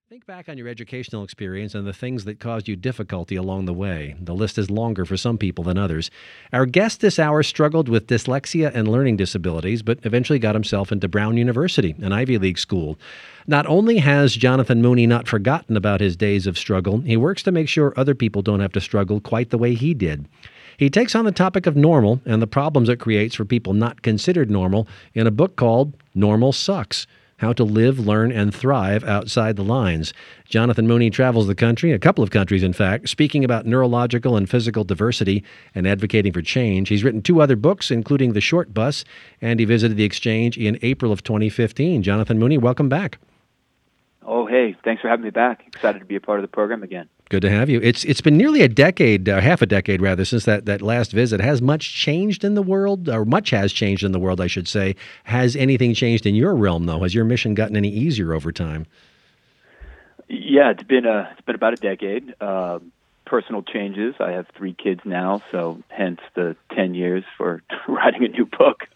Think back on your educational experience and the things that caused you difficulty along the way. The list is longer for some people than others. Our guest this hour struggled with dyslexia and learning disabilities, but eventually got himself into Brown University, an Ivy League school. Not only has Jonathan Mooney not forgotten about his days of struggle, he works to make sure other people don't have to struggle quite the way he did. He takes on the topic of normal and the problems it creates for people not considered normal in a book called Normal Sucks: How to Live, Learn, and Thrive Outside the Lines. Jonathan Mooney travels the country, a couple of countries in fact, speaking about neurological and physical diversity and advocating for change. He's written two other books, including The Short Bus, and he visited the Exchange in April of 2015. Jonathan Mooney, welcome back. Oh, hey, thanks for having me back. Excited to be a part of the program again. Good to have you. It's been nearly a decade, half a decade rather, since that last visit. Has much changed in the world, or much has changed in the world, I should say. Has anything changed in your realm, though? Has your mission gotten any easier over time? Yeah, it's been about a decade. Personal changes. I have 3 kids now, so hence the 10 years for writing a new book.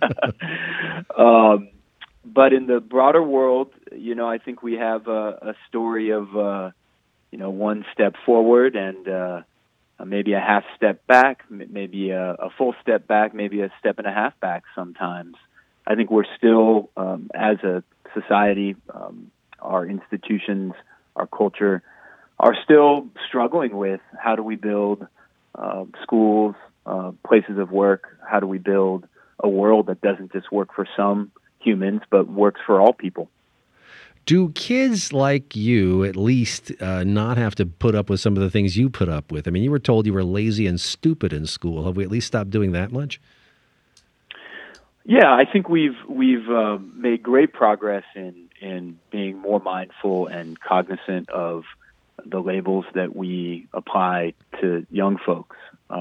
But in the broader world, I think we have a story of one step forward and maybe a half step back, maybe a full step back, maybe a step and a half back sometimes. I think we're still, as a society, our institutions, our culture, are still struggling with how do we build schools, places of work, how do we build a world that doesn't just work for some humans, but works for all people. Do kids like you at least not have to put up with some of the things you put up with? I mean, you were told you were lazy and stupid in school. Have we at least stopped doing that much? Yeah, I think we've made great progress in being more mindful and cognizant of the labels that we apply to young folks.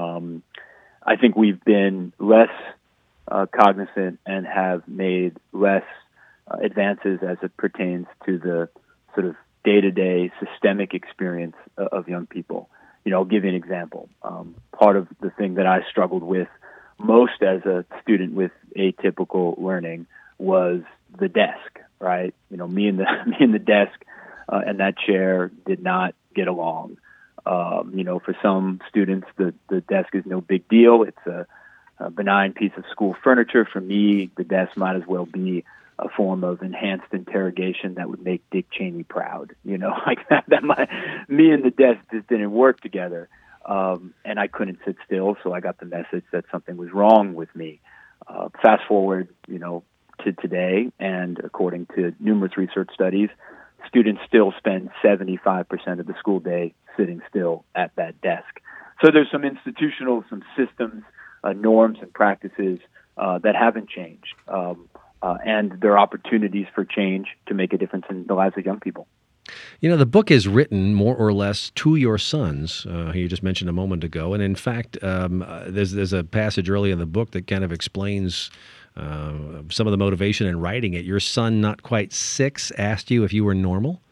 I think we've been less cognizant and have made less advances as it pertains to the sort of day-to-day systemic experience of young people. I'll give you an example. Part of the thing that I struggled with most as a student with atypical learning was the desk, right? Me and the desk and that chair did not get along. For some students, the desk is no big deal. It's a benign piece of school furniture. For me, the desk might as well be a form of enhanced interrogation that would make Dick Cheney proud. Like that. Me and the desk just didn't work together, and I couldn't sit still. So I got the message that something was wrong with me. Fast forward, to today, and according to numerous research studies, students still spend 75% of the school day sitting still at that desk. So there's some institutional, some systems, norms and practices that haven't changed. And there are opportunities for change to make a difference in the lives of young people. The book is written more or less to your sons, who you just mentioned a moment ago. And in fact, there's a passage early in the book that kind of explains some of the motivation in writing it. Your son, not quite 6, asked you if you were normal?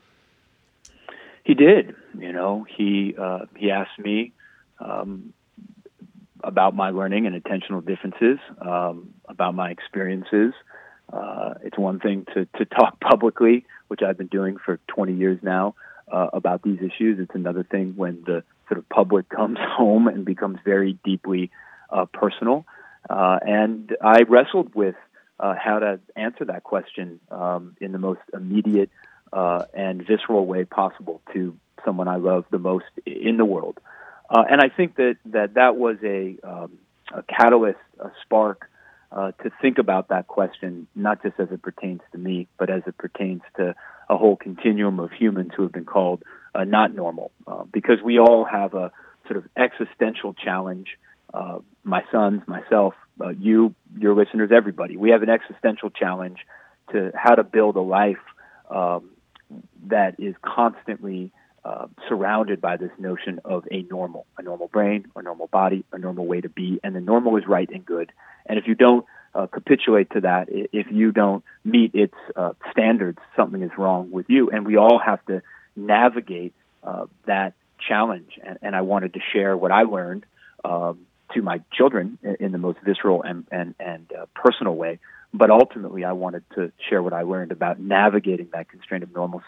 He did. He asked me about my learning and attentional differences, about my experiences. It's one thing to talk publicly, which I've been doing for 20 years now, about these issues. It's another thing when the sort of public comes home and becomes very deeply personal. And I wrestled with how to answer that question in the most immediate and visceral way possible to someone I love the most in the world. And I think that was a catalyst, a spark to think about that question, not just as it pertains to me, but as it pertains to a whole continuum of humans who have been called not normal. Because we all have a sort of existential challenge. My sons, myself, you, your listeners, everybody. We have an existential challenge to how to build a life that is constantly surrounded by this notion of a normal brain, a normal body, a normal way to be, and the normal is right and good. And if you don't capitulate to that, if you don't meet its standards, something is wrong with you. And we all have to navigate that challenge. And I wanted to share what I learned to my children in the most visceral and personal way. But ultimately, I wanted to share what I learned about navigating that constraint of normalcy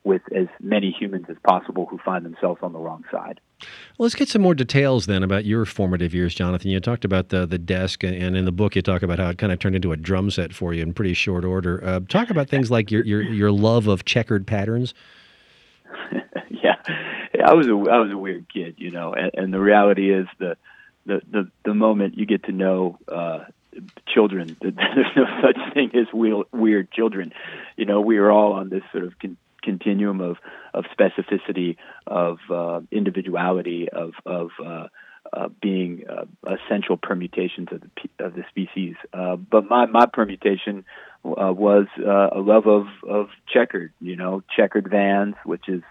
with as many humans as possible who find themselves on the wrong side. Well, let's get some more details then about your formative years, Jonathan. You talked about the desk, and in the book you talk about how it kind of turned into a drum set for you in pretty short order. Talk about things like your love of checkered patterns. Yeah, I was a weird kid, and the reality is the moment you get to know children, there's no such thing as weird children. We are all on this sort of continuum of specificity, of individuality, of being essential permutations of the species. But my permutation was a love of checkered Vans, which is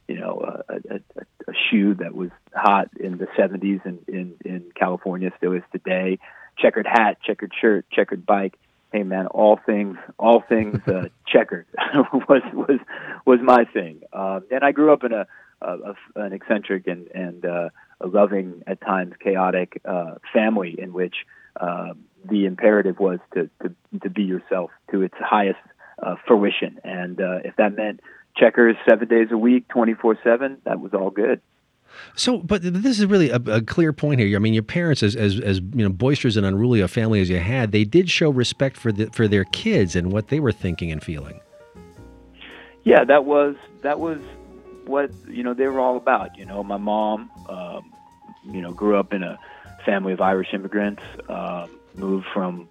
a shoe that was hot in the 70s in California, still is today. Checkered hat, checkered shirt, checkered bike. Hey man, all things checkered was my thing. And I grew up in an eccentric and a loving, at times chaotic family in which the imperative was to be yourself to its highest fruition. And if that meant checkers 7 days a week, 24/7, that was all good. So, but this is really a clear point here. I mean, your parents, as boisterous and unruly a family as you had, they did show respect for their kids and what they were thinking and feeling. Yeah, that was what they were all about. My mom, grew up in a family of Irish immigrants, moved from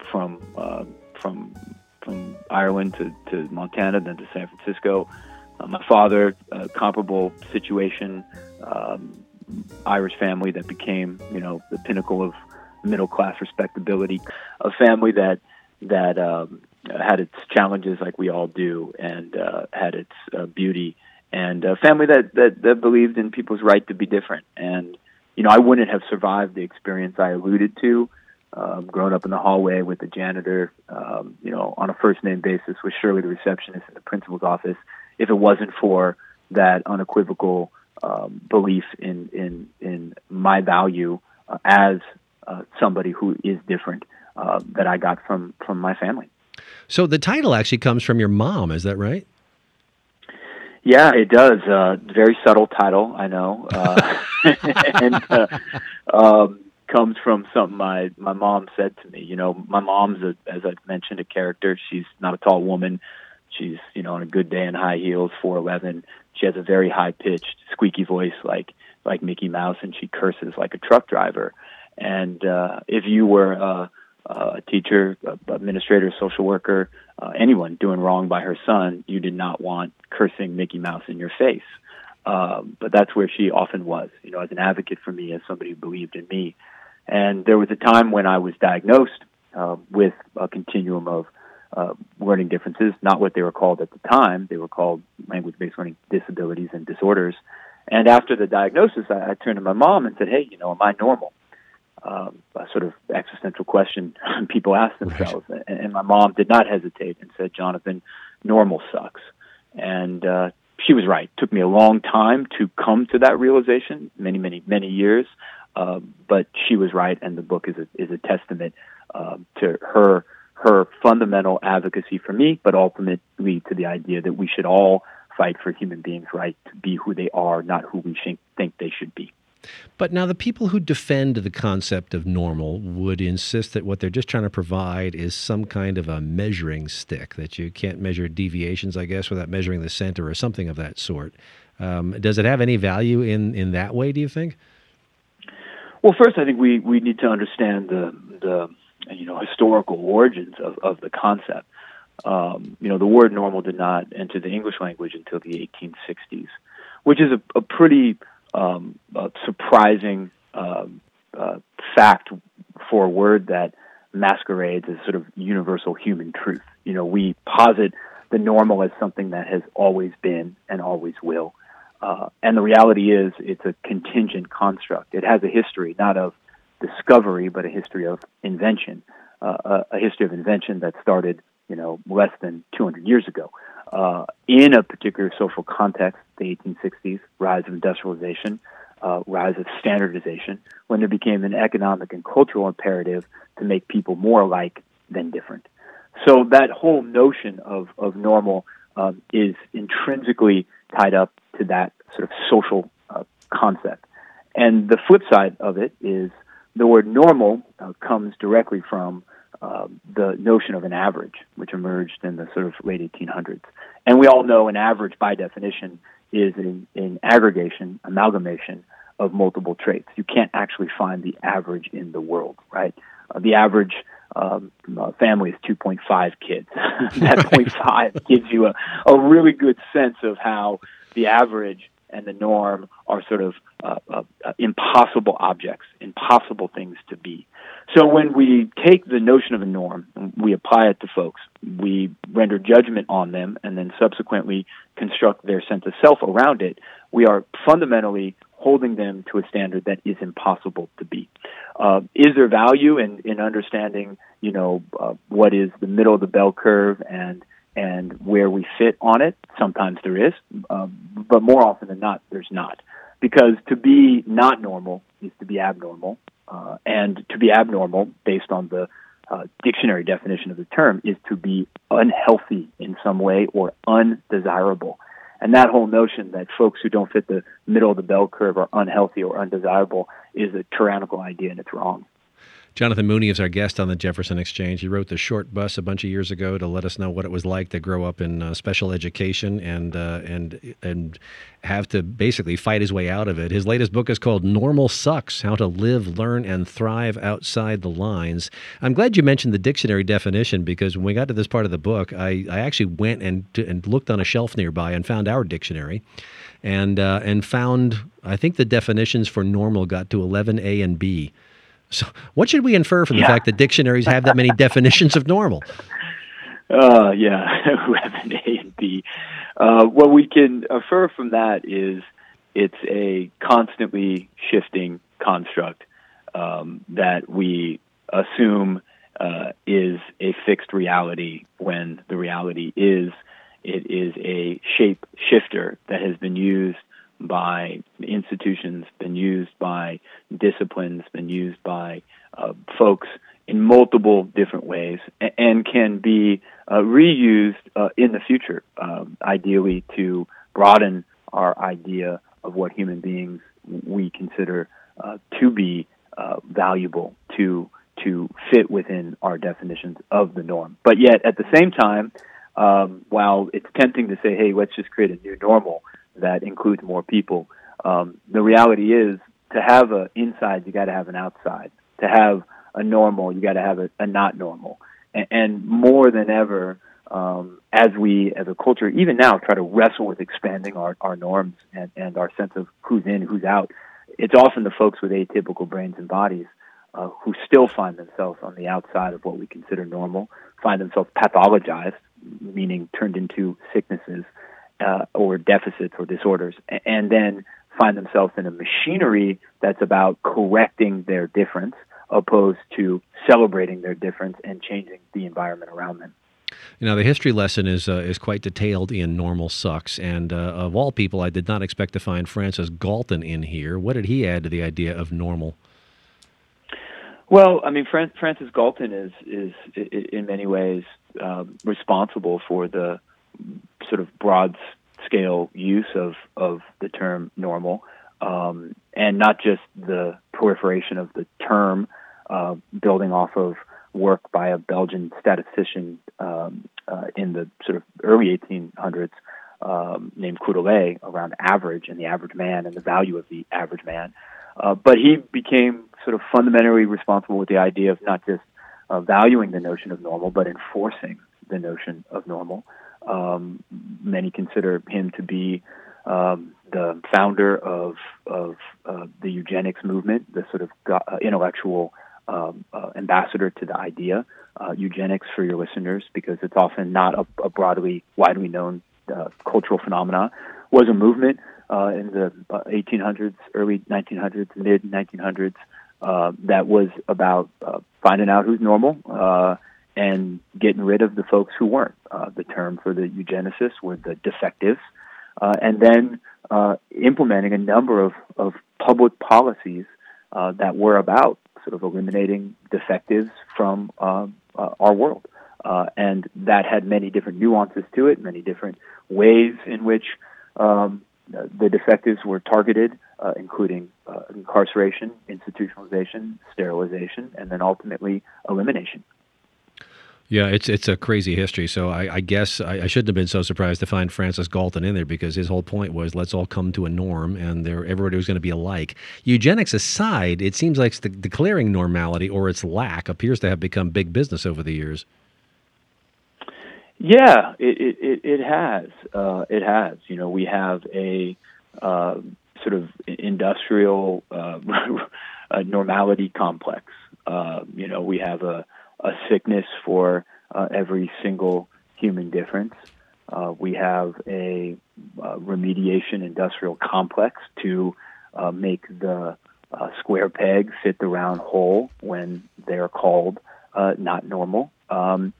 Ireland to Montana, then to San Francisco. My father, comparable situation. Irish family that became, the pinnacle of middle-class respectability, a family that had its challenges like we all do, and had its beauty, and a family that believed in people's right to be different. And, I wouldn't have survived the experience I alluded to, growing up in the hallway with the janitor, on a first-name basis with Shirley, the receptionist in the principal's office, if it wasn't for that unequivocal belief in my value as somebody who is different that I got from my family. So the title actually comes from your mom, is that right? Yeah, it does. Very subtle title, I know, and comes from something my mom said to me. My mom's, as I've mentioned, a character. She's not a tall woman. She's, on a good day in high heels, 4'11". She has a very high-pitched, squeaky voice like Mickey Mouse, and she curses like a truck driver. And if you were a teacher, administrator, social worker, anyone doing wrong by her son, you did not want cursing Mickey Mouse in your face. But that's where she often was, as an advocate for me, as somebody who believed in me. And there was a time when I was diagnosed with a continuum of learning differences, not what they were called at the time. They were called language-based learning disabilities and disorders. And after the diagnosis, I turned to my mom and said, hey, am I normal? A sort of existential question people ask themselves. Right. And my mom did not hesitate and said, Jonathan, normal sucks. And she was right. It took me a long time to come to that realization, many, many, many years. But she was right, and the book is a testament to her fundamental advocacy for me, but ultimately to the idea that we should all fight for human beings' right to be who they are, not who we think they should be. But now the people who defend the concept of normal would insist that what they're just trying to provide is some kind of a measuring stick, that you can't measure deviations, I guess, without measuring the center or something of that sort. Does it have any value in that way, do you think? Well, first, I think we need to understand the historical origins of the concept. The word normal did not enter the English language until the 1860s, which is a pretty surprising fact for a word that masquerades as sort of universal human truth. We posit the normal as something that has always been and always will. And the reality is it's a contingent construct. It has a history, not of discovery, but a history of invention, a history of invention that started, less than 200 years ago. In a particular social context, the 1860s, rise of industrialization, rise of standardization, when there became an economic and cultural imperative to make people more alike than different. So that whole notion of normal is intrinsically tied up to that sort of social concept. And the flip side of it is the word normal comes directly from the notion of an average, which emerged in the sort of late 1800s. And we all know an average, by definition, is an aggregation, amalgamation of multiple traits. You can't actually find the average in the world, right? The average family is 2.5 kids. That 0.5 gives you a really good sense of how the average and the norm are sort of impossible objects, impossible things to be. So when we take the notion of a norm and we apply it to folks, we render judgment on them and then subsequently construct their sense of self around it, we are fundamentally holding them to a standard that is impossible to be. Is there value in understanding, what is the middle of the bell curve and where we fit on it? Sometimes there is, but more often than not, there's not. Because to be not normal is to be abnormal, and to be abnormal, based on the dictionary definition of the term, is to be unhealthy in some way or undesirable. And that whole notion that folks who don't fit the middle of the bell curve are unhealthy or undesirable is a tyrannical idea, and it's wrong. Jonathan Mooney is our guest on the Jefferson Exchange. He wrote The Short Bus a bunch of years ago to let us know what it was like to grow up in special education and have to basically fight his way out of it. His latest book is called Normal Sucks: How to Live, Learn, and Thrive Outside the Lines. I'm glad you mentioned the dictionary definition, because when we got to this part of the book, I actually went and looked on a shelf nearby and found our dictionary and found, I think the definitions for normal got to 11A and B. So what should we infer from the fact that dictionaries have that many definitions of normal? 11 A and B. What we can infer from that is it's a constantly shifting construct that we assume is a fixed reality, when the reality is it is a shape shifter that has been used by institutions, been used by disciplines, been used by folks in multiple different ways, and can be reused in the future, ideally to broaden our idea of what human beings we consider to be valuable, to fit within our definitions of the norm. But yet, at the same time, while it's tempting to say, hey, let's just create a new normal that includes more people, the reality is, to have an inside, you got to have an outside. To have a normal, you got to have a not normal. And more than ever, as we, as a culture, even now, try to wrestle with expanding our norms and our sense of who's in, who's out, it's often the folks with atypical brains and bodies who still find themselves on the outside of what we consider normal, find themselves pathologized, meaning turned into sicknesses, or deficits or disorders, and then find themselves in a machinery that's about correcting their difference, opposed to celebrating their difference and changing the environment around them. The history lesson is quite detailed in Normal Sucks, and of all people, I did not expect to find Francis Galton in here. What did he add to the idea of normal? Well, I mean, Francis Galton is in many ways responsible for the sort of broad-scale use of the term normal, and not just the proliferation of the term, building off of work by a Belgian statistician in the sort of early 1800s named Quetelet, around average and the average man and the value of the average man. But he became sort of fundamentally responsible with the idea of not just valuing the notion of normal, but enforcing the notion of normal. Many consider him to be the founder of the eugenics movement, the sort of intellectual ambassador to the idea. Eugenics, for your listeners, because it's often not a broadly, widely known cultural phenomena, was a movement in the 1800s, early 1900s, mid 1900s, that was about finding out who's normal and getting rid of the folks who weren't. The term for the eugenicists were the defectives, and then implementing a number of public policies that were about sort of eliminating defectives from our world. And that had many different nuances to it, many different ways in which the defectives were targeted, including incarceration, institutionalization, sterilization, and then ultimately elimination. Yeah, it's a crazy history. So I guess I shouldn't have been so surprised to find Francis Galton in there, because his whole point was let's all come to a norm, and everybody was going to be alike. Eugenics aside, it seems like declaring normality or its lack appears to have become big business over the years. Yeah, it has. It has. You know, we have a sort of industrial normality complex. You know, we have a sickness for every single human difference. We have a remediation industrial complex to make the square peg fit the round hole when they are called not normal. And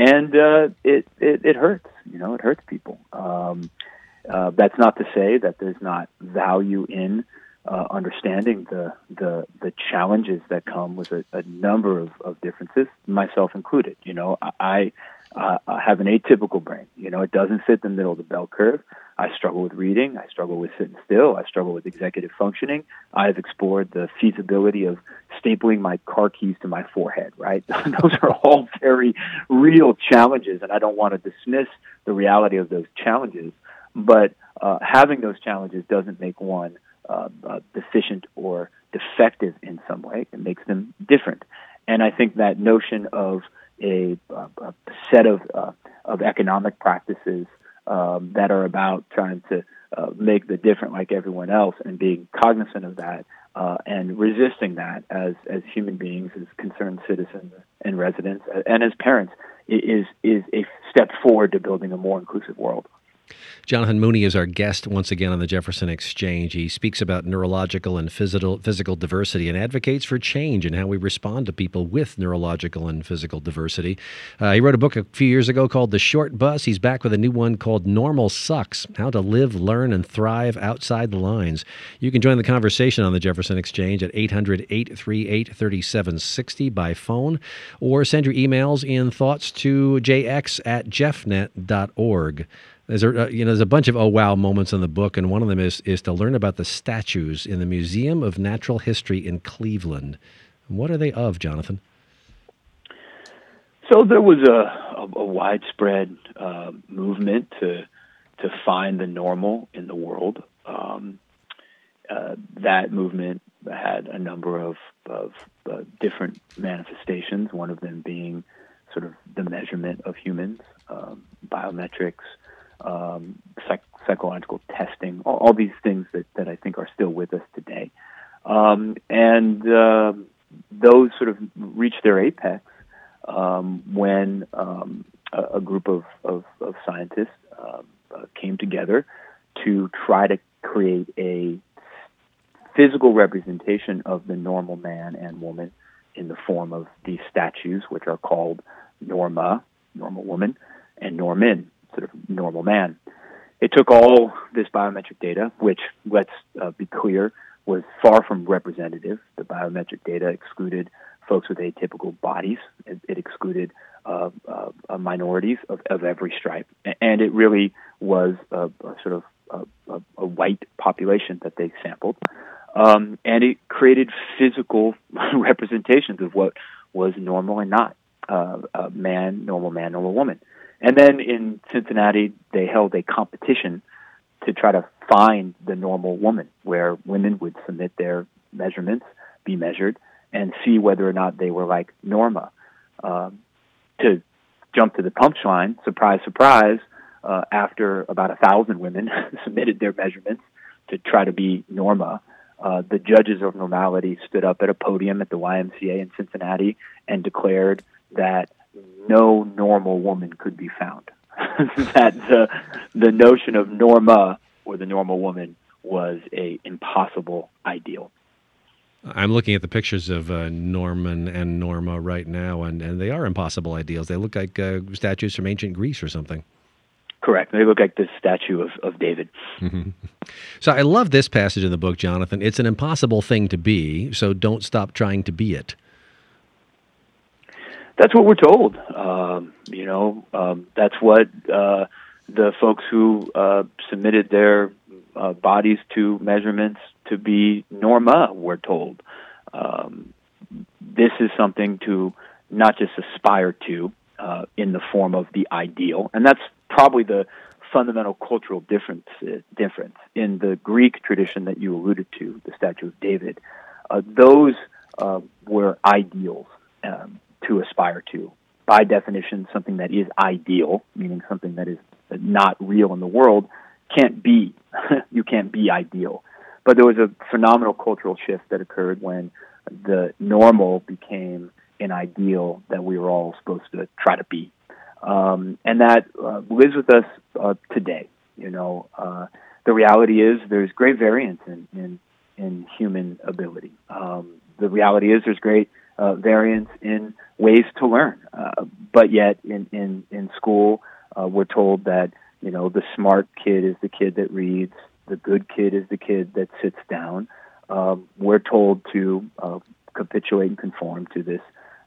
it hurts. You know, it hurts people. That's not to say that there's not value in understanding the challenges that come with a number of differences, myself included. You know, I have an atypical brain. You know, it doesn't fit the middle of the bell curve. I struggle with reading. I struggle with sitting still. I struggle with executive functioning. I've explored the feasibility of stapling my car keys to my forehead, right? Those are all very real challenges, and I don't want to dismiss the reality of those challenges. But having those challenges doesn't make one deficient or defective in some way. It makes them different. And I think that notion of a set of economic practices that are about trying to make the different like everyone else, and being cognizant of that and resisting that as human beings, as concerned citizens and residents, and as parents, is a step forward to building a more inclusive world. Jonathan Mooney is our guest once again on the Jefferson Exchange. He speaks about neurological and physical diversity and advocates for change in how we respond to people with neurological and physical diversity. He wrote a book a few years ago called The Short Bus. He's back with a new one called Normal Sucks: How to Live, Learn, and Thrive Outside the Lines. You can join the conversation on the Jefferson Exchange at 800-838-3760 by phone, or send your emails in thoughts to jx@jeffnet.org. There's a bunch of oh wow moments in the book, and one of them is to learn about the statues in the Museum of Natural History in Cleveland. What are they of, Jonathan? So there was a widespread movement to find the normal in the world. That movement had a number of different manifestations. One of them being sort of the measurement of humans, biometrics, psychological testing, all these things that I think are still with us today. And those sort of reached their apex when a group of scientists came together to try to create a physical representation of the normal man and woman in the form of these statues, which are called Norma, normal woman, and Norman, sort of normal man. It took all this biometric data, which, let's be clear, was far from representative. The biometric data excluded folks with atypical bodies. It excluded minorities of every stripe. And it really was a sort of a white population that they sampled. And it created physical representations of what was normal and not. Man, normal woman. And then in Cincinnati, they held a competition to try to find the normal woman, where women would submit their measurements, be measured, and see whether or not they were like Norma. To jump to the punchline, surprise, surprise, after about 1,000 women submitted their measurements to try to be Norma, the judges of normality stood up at a podium at the YMCA in Cincinnati and declared that no normal woman could be found. That the notion of Norma, or the normal woman, was a impossible ideal. I'm looking at the pictures of Norman and Norma right now, and they are impossible ideals. They look like statues from ancient Greece or something. Correct. They look like the statue of David. Mm-hmm. So I love this passage in the book, Jonathan. It's an impossible thing to be, so don't stop trying to be it. That's what we're told. That's what the folks who submitted their bodies to measurements to be norma, we're told. This is something to not just aspire to in the form of the ideal, and that's probably the fundamental cultural difference. In the Greek tradition that you alluded to, the Statue of David, those were ideals to aspire to. By definition, something that is ideal, meaning something that is not real in the world, can't be. You can't be ideal. But there was a phenomenal cultural shift that occurred when the normal became an ideal that we were all supposed to try to be. And that lives with us today. The reality is there's great variance in human ability. The reality is there's great variance in ways to learn. But yet in school, we're told that, the smart kid is the kid that reads, the good kid is the kid that sits down. We're told to capitulate and conform to this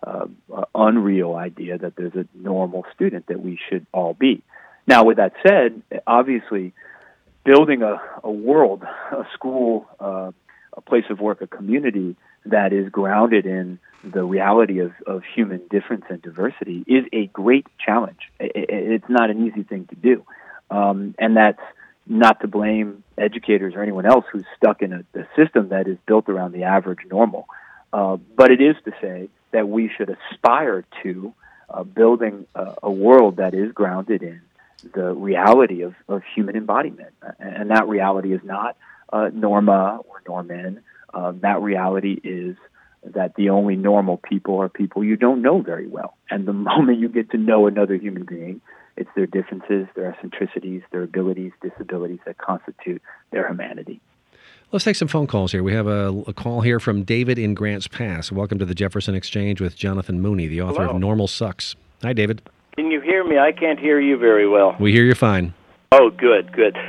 unreal idea that there's a normal student that we should all be. Now, with that said, obviously, building a world, a school, a place of work, a community that is grounded in the reality of human difference and diversity is a great challenge. It's not an easy thing to do. And that's not to blame educators or anyone else who's stuck in a system that is built around the average normal. But it is to say that we should aspire to building a world that is grounded in the reality of human embodiment. And that reality is not norma or normen. That reality is that the only normal people are people you don't know very well. And the moment you get to know another human being, it's their differences, their eccentricities, their abilities, disabilities that constitute their humanity. Let's take some phone calls here. We have a call here from David in Grants Pass. Welcome to the Jefferson Exchange with Jonathan Mooney, the author of Normal Sucks. Hi, David. Can you hear me? I can't hear you very well. We hear you fine. Oh, good.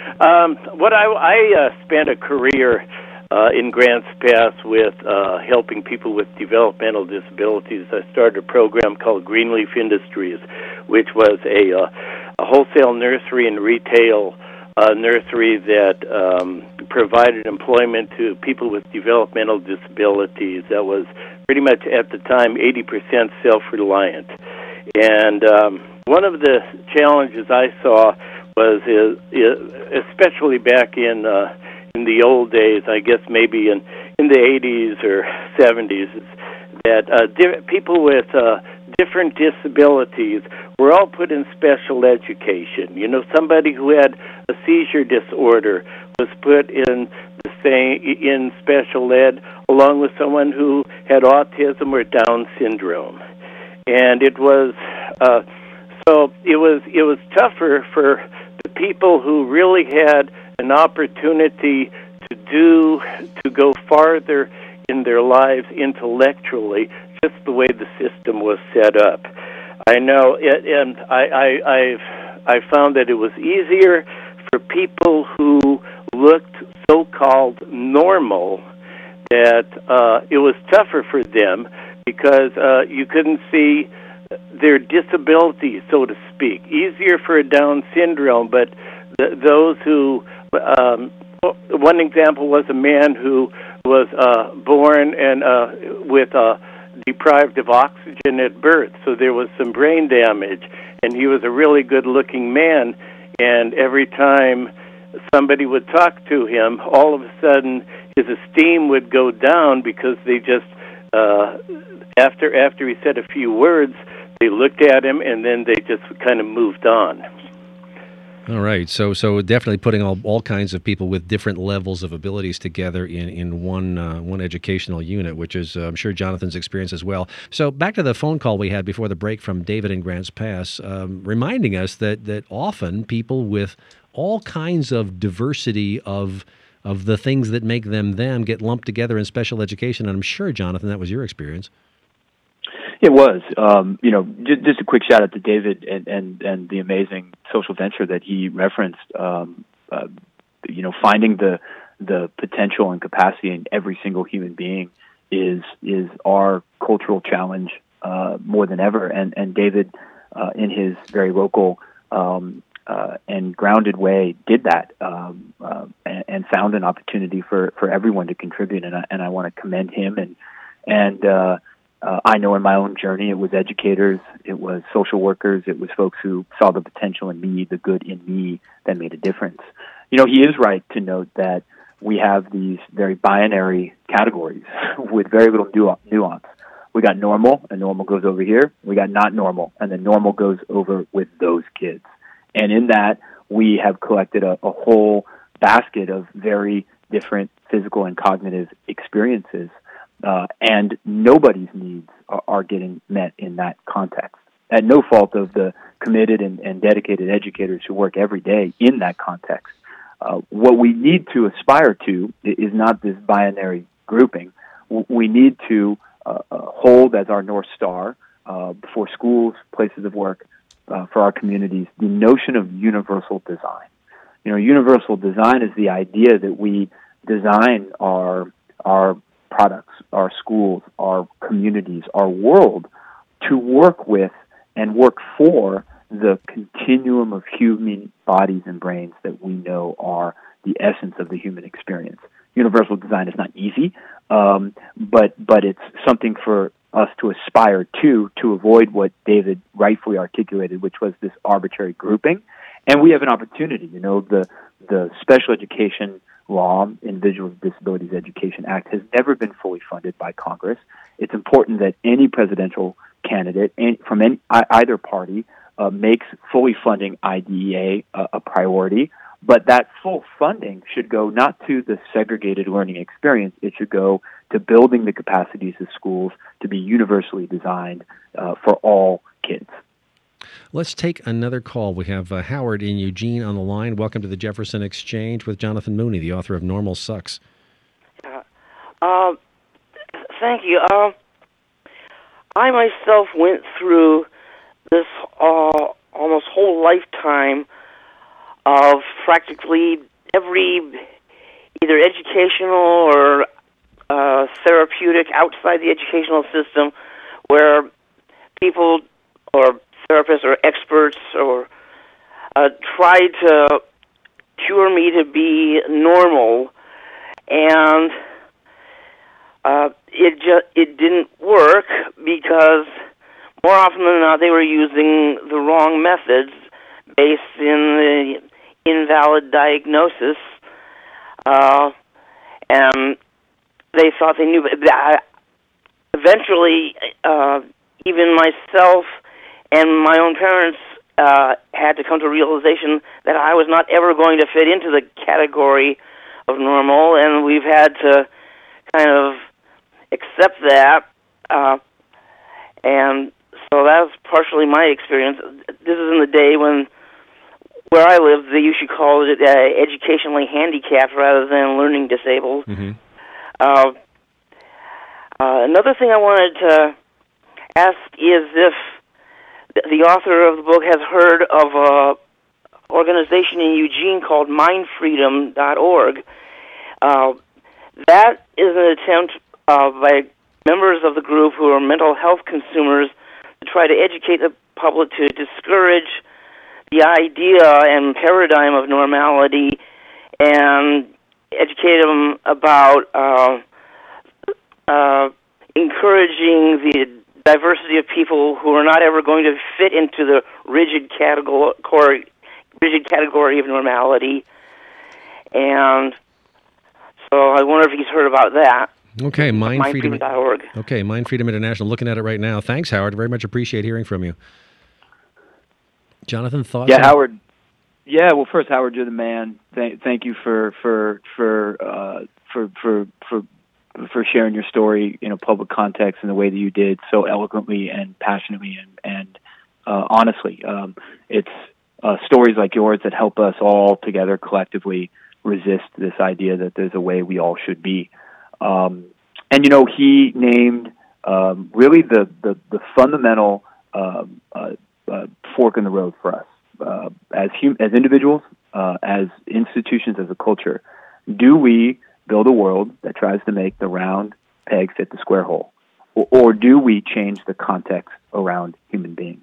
I spent a career in Grants Pass with helping people with developmental disabilities. I started a program called Greenleaf Industries, which was a wholesale nursery and retail nursery that provided employment to people with developmental disabilities. That was pretty much at the time 80% self-reliant. And one of the challenges I saw was, especially back in the old days, I guess maybe in the 80s or 70s, that people with different disabilities were all put in special education. Somebody who had a seizure disorder was put in in special ed along with someone who had autism or Down syndrome. And it was it was tougher for the people who really had an opportunity to go farther in their lives intellectually, just the way the system was set up. I know, and I found that it was easier for people who looked so-called normal, that it was tougher for them because you couldn't see their disability, so to speak. Easier for a Down syndrome, but those who, one example was a man who was born and with deprived of oxygen at birth, so there was some brain damage, and he was a really good-looking man, and every time somebody would talk to him, all of a sudden his esteem would go down because they just, after he said a few words, they looked at him and then they just kind of moved on. All right, so definitely putting all kinds of people with different levels of abilities together in one educational unit, which is, I'm sure, Jonathan's experience as well. So back to the phone call we had before the break from David in Grants Pass, reminding us that often people with all kinds of diversity of the things that make them get lumped together in special education, and I'm sure, Jonathan, that was your experience. It was. Just a quick shout out to David and the amazing social venture that he referenced. Finding the potential and capacity in every single human being is our cultural challenge more than ever. And David, in his very local and grounded way did that and found an opportunity for everyone to contribute. And I want to commend him. And I know in my own journey, it was educators, it was social workers, it was folks who saw the potential in me, the good in me, that made a difference. He is right to note that we have these very binary categories with very little nuance. We got normal, and normal goes over here. We got not normal, and then normal goes over with those kids. And in that, we have collected a whole basket of very different physical and cognitive experiences, and nobody's needs are getting met in that context. At no fault of the committed and dedicated educators who work every day in that context. What we need to aspire to is not this binary grouping. We need to hold as our North Star for schools, places of work, for our communities, the notion of universal design. Universal design is the idea that we design our products, our schools, our communities, our world to work with and work for the continuum of human bodies and brains that we know are the essence of the human experience. Universal design is not easy, but it's something for us to aspire to avoid what David rightfully articulated, which was this arbitrary grouping. And we have an opportunity. The Special Education Law, Individuals with Disabilities Education Act, has never been fully funded by Congress. It's important that any presidential candidate from either party makes fully funding IDEA a priority, but that full funding should go not to the segregated learning experience. It should go to building the capacities of schools to be universally designed for all kids. Let's take another call. We have Howard in Eugene on the line. Welcome to the Jefferson Exchange with Jonathan Mooney, the author of Normal Sucks. Thank you. I myself went through this almost whole lifetime of practically every either educational or therapeutic outside the educational system where people or therapists or experts or tried to cure me to be normal, and it didn't work because more often than not they were using the wrong methods based in the invalid diagnosis, and they thought they knew. Eventually, even myself and my own parents had to come to a realization that I was not ever going to fit into the category of normal, and we've had to kind of accept that. And so that was partially my experience. This is in the day when, where I live, they usually call it educationally handicapped rather than learning disabled. Mm-hmm. Another thing I wanted to ask is if the author of the book has heard of an organization in Eugene called mindfreedom.org. That is an attempt by members of the group who are mental health consumers to try to educate the public to discourage the idea and paradigm of normality and educate them about encouraging the diversity of people who are not ever going to fit into the rigid category of normality. And so I wonder if he's heard about that. Okay, mindfreedom.org. Okay, Mind Freedom International. Looking at it right now. Thanks, Howard. Very much appreciate hearing from you. Jonathan, thoughts? Yeah, Howard. Yeah, well, first, Howard, you're the man. Thank you for sharing your story in a public context in the way that you did, so eloquently and passionately and honestly. It's stories like yours that help us all together collectively resist this idea that there's a way we all should be. And he named really the fundamental fork in the road for us as individuals, as institutions, as a culture. Do we build a world that tries to make the round peg fit the square hole, or do we change the context around human beings?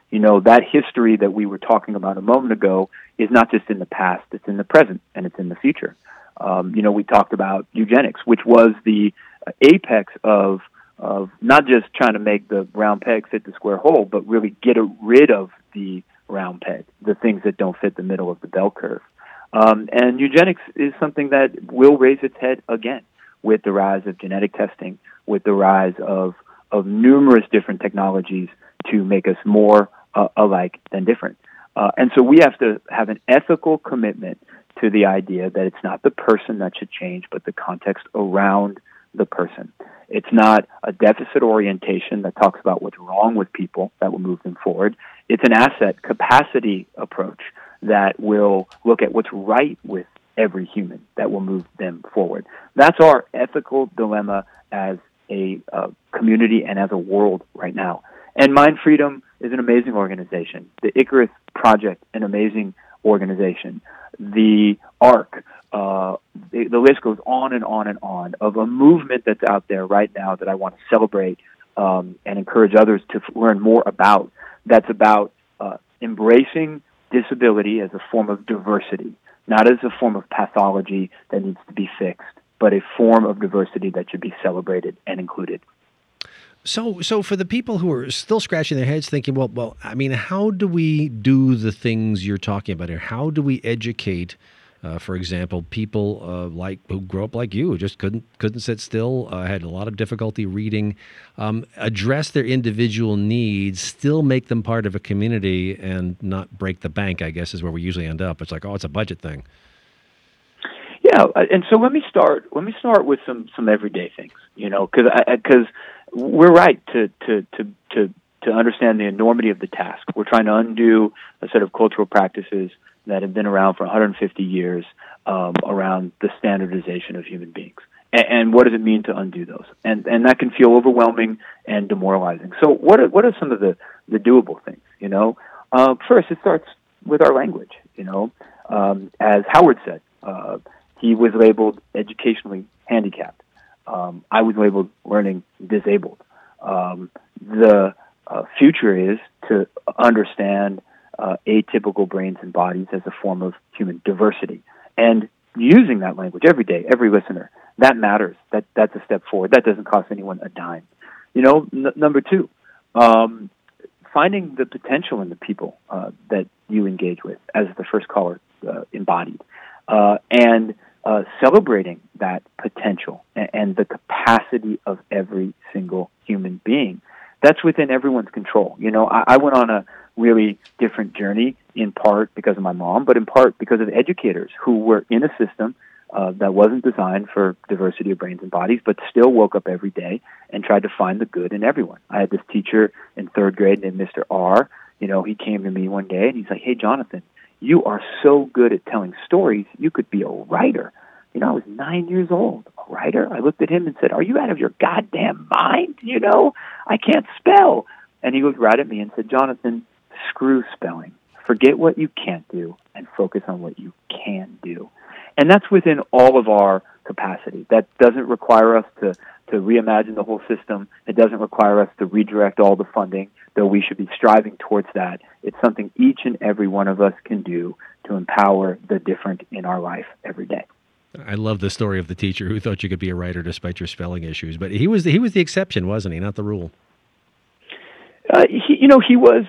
That history that we were talking about a moment ago is not just in the past, it's in the present, and it's in the future. We talked about eugenics, which was the apex of not just trying to make the round peg fit the square hole, but really get rid of the round peg, the things that don't fit the middle of the bell curve. And eugenics is something that will raise its head again with the rise of genetic testing, with the rise of numerous different technologies to make us more alike than different. And so we have to have an ethical commitment to the idea that it's not the person that should change, but the context around the person. It's not a deficit orientation that talks about what's wrong with people that will move them forward. It's an asset capacity approach that will look at what's right with every human that will move them forward. That's our ethical dilemma as a community and as a world right now. And Mind Freedom is an amazing organization. The Icarus Project, an amazing organization. The ARC, the list goes on and on and on of a movement that's out there right now that I want to celebrate and encourage others to learn more about. That's about embracing disability as a form of diversity, not as a form of pathology that needs to be fixed, but a form of diversity that should be celebrated and included. So for the people who are still scratching their heads thinking, well, I mean, how do we do the things you're talking about here? How do we educate, for example, people who grew up like you, who just couldn't sit still, had a lot of difficulty reading, address their individual needs, still make them part of a community, and not break the bank? I guess is where we usually end up. It's like, it's a budget thing. Yeah, and so let me start with some everyday things, because we're right to understand the enormity of the task. We're trying to undo a set of cultural practices that have been around for 150 years around the standardization of human beings. And what does it mean to undo those? And that can feel overwhelming and demoralizing. So what are some of the doable things? First, it starts with our language. As Howard said, he was labeled educationally handicapped. I was labeled learning disabled. The future is to understand atypical brains and bodies as a form of human diversity. And using that language every day, every listener, that matters. That's a step forward. That doesn't cost anyone a dime. Number two, finding the potential in the people that you engage with, as the first caller embodied, and celebrating that potential and the capacity of every single human being. That's within everyone's control. I went on a really different journey, in part because of my mom, but in part because of educators who were in a system that wasn't designed for diversity of brains and bodies, but still woke up every day and tried to find the good in everyone. I had this teacher in third grade named Mr. R. He came to me one day and he's like, "Hey, Jonathan, you are so good at telling stories, you could be a writer." I was 9 years old, a writer. I looked at him and said, "Are you out of your goddamn mind? I can't spell." And he looked right at me and said, "Jonathan, screw spelling. Forget what you can't do and focus on what you can do." And that's within all of our capacity. That doesn't require us to reimagine the whole system. It doesn't require us to redirect all the funding, though we should be striving towards that. It's something each and every one of us can do to empower the different in our life every day. I love the story of the teacher who thought you could be a writer despite your spelling issues, but he was the exception, wasn't he? Not the rule. He was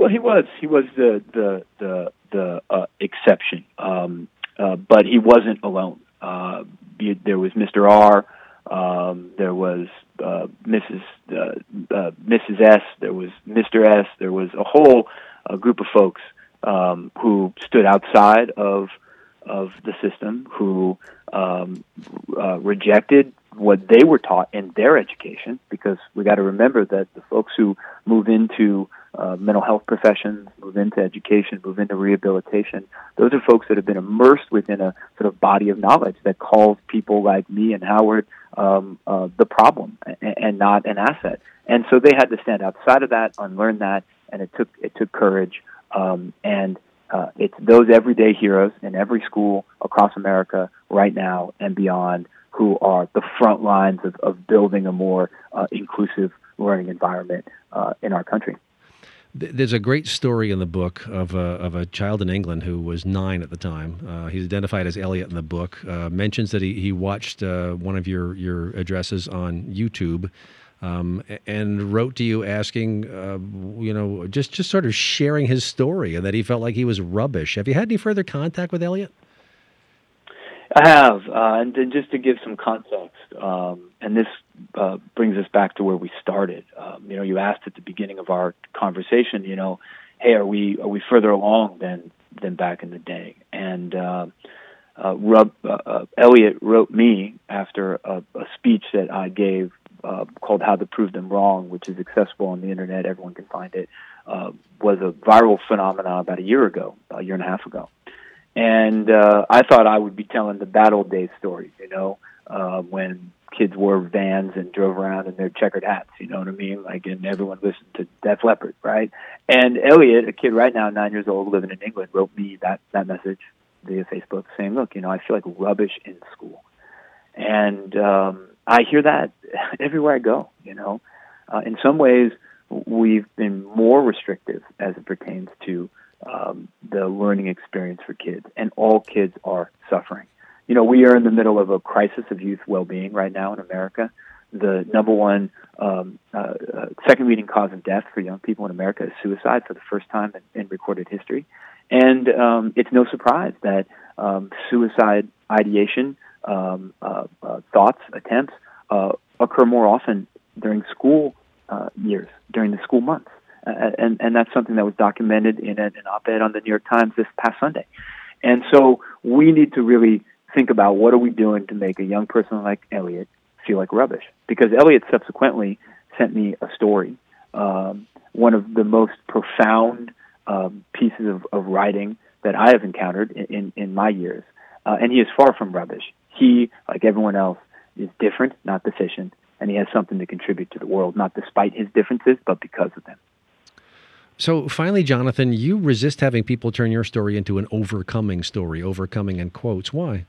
the exception, but he wasn't alone. There was Mr. R. There was Mrs. S. There was Mr. S. There was a whole group of folks who stood outside of the system, who rejected what they were taught in their education, because we got to remember that the folks who move into mental health professions, move into education, move into rehabilitation, those are folks that have been immersed within a sort of body of knowledge that calls people like me and Howard the problem and not an asset. And so they had to stand outside of that, unlearn that, and it took courage. It's those everyday heroes in every school across America right now and beyond who are the front lines of building a more inclusive learning environment in our country. There's a great story in the book of a child in England who was 9 at the time. He's identified as Elliot in the book. Mentions that he watched one of your addresses on YouTube, and wrote to you asking, just sort of sharing his story, and that he felt like he was rubbish. Have you had any further contact with Elliot? I have, and then just to give some context, and this brings us back to where we started. You asked at the beginning of our conversation, hey, are we further along than back in the day? And Elliot wrote me after a speech that I gave called "How to Prove Them Wrong," which is accessible on the internet. Everyone can find it. Was a viral phenomenon about a year and a half ago. And I thought I would be telling the bad old days story, when kids wore Vans and drove around in their checkered hats, you know what I mean? And everyone listened to Def Leppard, right? And Elliot, a kid right now, 9 years old, living in England, wrote me that message via Facebook saying, look, I feel like rubbish in school. And I hear that everywhere I go, In some ways, we've been more restrictive as it pertains to the learning experience for kids, and all kids are suffering. We are in the middle of a crisis of youth well-being right now in America. The number one second leading cause of death for young people in America is suicide for the first time in recorded history. And it's no surprise that suicide ideation, thoughts, attempts occur more often during school years, during the school months. And that's something that was documented in an op-ed on the New York Times this past Sunday. And so we need to really think about what are we doing to make a young person like Elliot feel like rubbish. Because Elliot subsequently sent me a story, one of the most profound pieces of writing that I have encountered in my years. And he is far from rubbish. He, like everyone else, is different, not deficient, and he has something to contribute to the world, not despite his differences, but because of them. So finally, Jonathan, you resist having people turn your story into an overcoming story, overcoming in quotes. Why?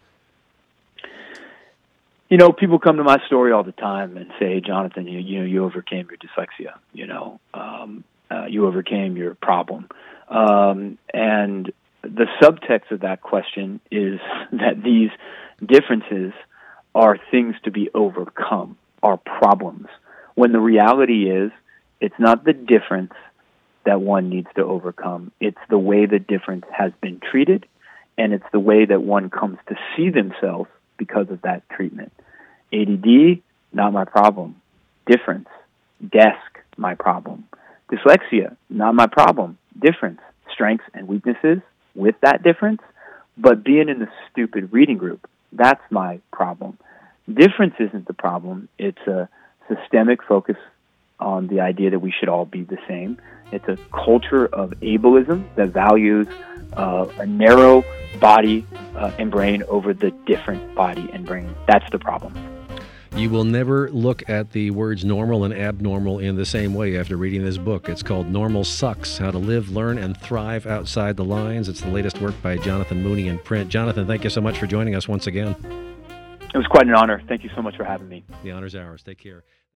People come to my story all the time and say, Jonathan, you overcame your dyslexia, you overcame your problem. And the subtext of that question is that these differences are things to be overcome, are problems, when the reality is it's not the difference that one needs to overcome. It's the way the difference has been treated, and it's the way that one comes to see themselves because of that treatment. ADD, not my problem. Difference, desk, my problem. Dyslexia, not my problem. Difference, strengths and weaknesses with that difference, but being in the stupid reading group, that's my problem. Difference isn't the problem. It's a systemic focus on the idea that we should all be the same. It's a culture of ableism that values a narrow body and brain over the different body and brain. That's the problem. You will never look at the words normal and abnormal in the same way after reading this book. It's called Normal Sucks, How to Live, Learn, and Thrive Outside the Lines. It's the latest work by Jonathan Mooney in print. Jonathan, thank you so much for joining us once again. It was quite an honor. Thank you so much for having me. The honor's ours. Take care.